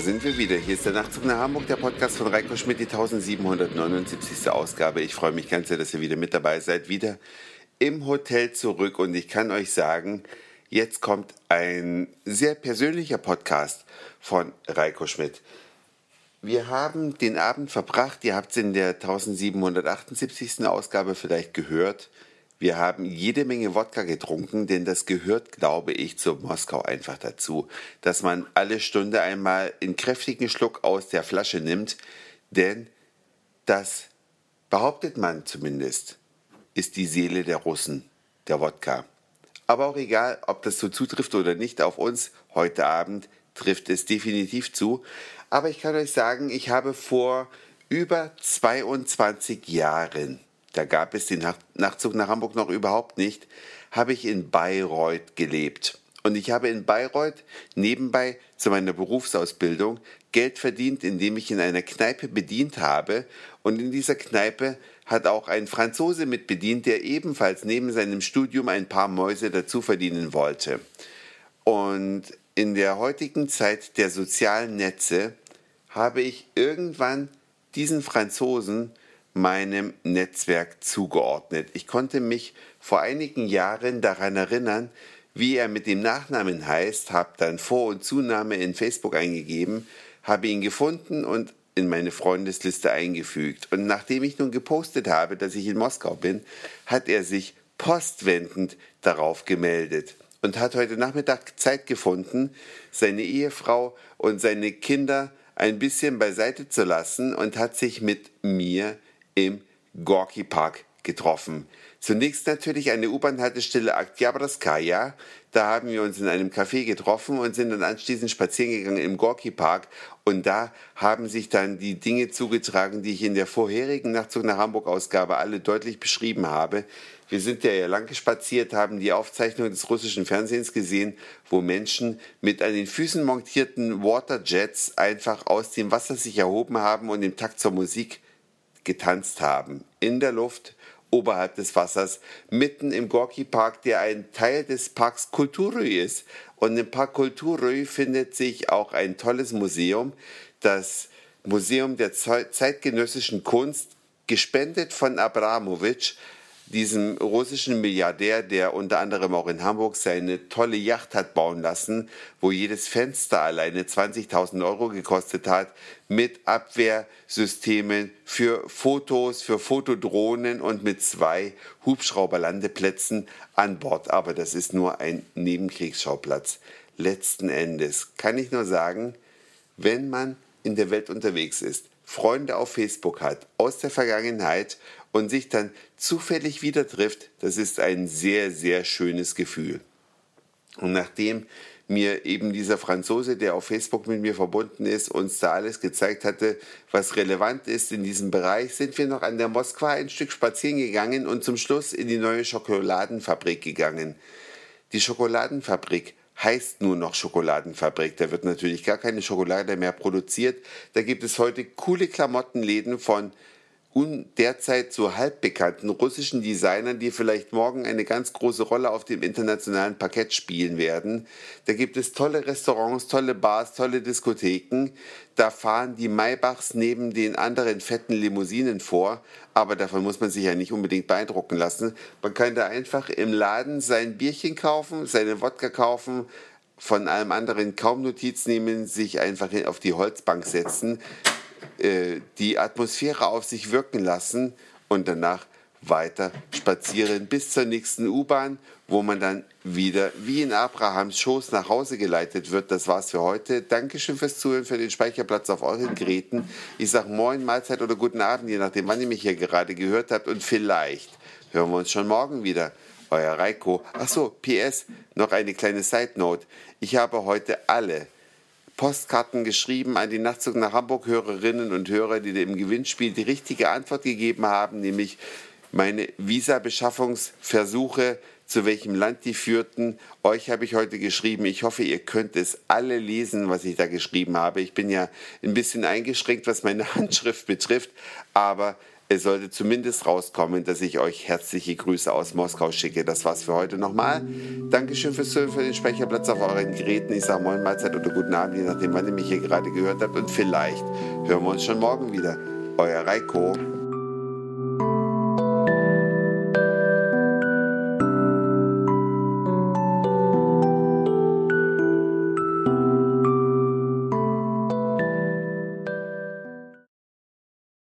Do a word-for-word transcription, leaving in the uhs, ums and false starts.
sind wir wieder. Hier ist der Nachtzug nach Hamburg, der Podcast von Reiko Schmidt, die tausendsiebenhundertneunundsiebzigste Ausgabe. Ich freue mich ganz sehr, dass ihr wieder mit dabei seid, wieder im Hotel zurück. Und ich kann euch sagen, jetzt kommt ein sehr persönlicher Podcast von Reiko Schmidt. Wir haben den Abend verbracht, ihr habt es in der tausendsiebenhundertachtundsiebzigsten Ausgabe vielleicht gehört. Wir haben jede Menge Wodka getrunken, denn das gehört, glaube ich, zu Moskau einfach dazu, dass man alle Stunde einmal einen kräftigen Schluck aus der Flasche nimmt, denn das, behauptet man zumindest, ist die Seele der Russen, der Wodka. Aber auch egal, ob das so zutrifft oder nicht, auf uns heute Abend trifft es definitiv zu. Aber ich kann euch sagen, ich habe vor über zweiundzwanzig Jahren, da gab es den Nachtzug nach Hamburg noch überhaupt nicht, habe ich in Bayreuth gelebt. Und ich habe in Bayreuth nebenbei zu meiner Berufsausbildung Geld verdient, indem ich in einer Kneipe bedient habe. Und in dieser Kneipe hat auch ein Franzose mitbedient, der ebenfalls neben seinem Studium ein paar Mäuse dazu verdienen wollte. Und in der heutigen Zeit der sozialen Netze habe ich irgendwann diesen Franzosen meinem Netzwerk zugeordnet. Ich konnte mich vor einigen Jahren daran erinnern, wie er mit dem Nachnamen heißt, habe dann Vor- und Zunahme in Facebook eingegeben, habe ihn gefunden und in meine Freundesliste eingefügt. Und nachdem ich nun gepostet habe, dass ich in Moskau bin, hat er sich postwendend darauf gemeldet und hat heute Nachmittag Zeit gefunden, seine Ehefrau und seine Kinder ein bisschen beiseite zu lassen und hat sich mit mir im Gorki Park getroffen. Zunächst natürlich eine U-Bahn-Haltestelle Oktyabrskaja. Da haben wir uns in einem Café getroffen und sind dann anschließend spazieren gegangen im Gorki Park. Und da haben sich dann die Dinge zugetragen, die ich in der vorherigen Nachtzug nach Hamburg-Ausgabe alle deutlich beschrieben habe. Wir sind ja, ja lang gespaziert, haben die Aufzeichnung des russischen Fernsehens gesehen, wo Menschen mit an den Füßen montierten Waterjets einfach aus dem Wasser sich erhoben haben und im Takt zur Musik getanzt haben. In der Luft, oberhalb des Wassers, mitten im Gorki Park, der ein Teil des Parks Kulturrüy ist. Und im Park Kulturrüy findet sich auch ein tolles Museum, das Museum der zeitgenössischen Kunst, gespendet von Abramowitsch, diesem russischen Milliardär, der unter anderem auch in Hamburg seine tolle Yacht hat bauen lassen, wo jedes Fenster alleine zwanzigtausend Euro gekostet hat, mit Abwehrsystemen für Fotos, für Fotodrohnen und mit zwei Hubschrauberlandeplätzen an Bord. Aber das ist nur ein Nebenkriegsschauplatz. Letzten Endes kann ich nur sagen, wenn man in der Welt unterwegs ist, Freunde auf Facebook hat aus der Vergangenheit und sich dann zufällig wieder trifft, das ist ein sehr, sehr schönes Gefühl. Und nachdem mir eben dieser Franzose, der auf Facebook mit mir verbunden ist, uns da alles gezeigt hatte, was relevant ist in diesem Bereich, sind wir noch an der Moskwa ein Stück spazieren gegangen und zum Schluss in die neue Schokoladenfabrik gegangen. Die Schokoladenfabrik heißt nur noch Schokoladenfabrik. Da wird natürlich gar keine Schokolade mehr produziert. Da gibt es heute coole Klamottenläden von derzeit so halbbekannten russischen Designern, die vielleicht morgen eine ganz große Rolle auf dem internationalen Parkett spielen werden. Da gibt es tolle Restaurants, tolle Bars, tolle Diskotheken. Da fahren die Maybachs neben den anderen fetten Limousinen vor, aber davon muss man sich ja nicht unbedingt beeindrucken lassen. Man kann da einfach im Laden sein Bierchen kaufen, seine Wodka kaufen, von allem anderen kaum Notiz nehmen, sich einfach auf die Holzbank setzen, die Atmosphäre auf sich wirken lassen und danach weiter spazieren bis zur nächsten U-Bahn, wo man dann wieder wie in Abrahams Schoß nach Hause geleitet wird. Das war's für heute. Dankeschön fürs Zuhören, für den Speicherplatz auf euren Geräten. Ich sage Moin, Mahlzeit oder guten Abend, je nachdem, wann ihr mich hier gerade gehört habt. Und vielleicht hören wir uns schon morgen wieder. Euer Reiko. Achso, P S, noch eine kleine Side-Note. Ich habe heute alle Postkarten geschrieben an die Nachtzug nach Hamburg-Hörerinnen und Hörer, die im Gewinnspiel die richtige Antwort gegeben haben, nämlich meine Visa-Beschaffungsversuche, zu welchem Land die führten. Euch habe ich heute geschrieben. Ich hoffe, ihr könnt es alle lesen, was ich da geschrieben habe. Ich bin ja ein bisschen eingeschränkt, was meine Handschrift betrifft, aber Es sollte zumindest rauskommen, dass ich euch herzliche Grüße aus Moskau schicke. Das war's für heute nochmal. Dankeschön fürs Zuhören, für den Speicherplatz auf euren Geräten. Ich sage Moin, Mahlzeit oder guten Abend, je nachdem, wann ihr mich hier gerade gehört habt. Und vielleicht hören wir uns schon morgen wieder. Euer Reiko.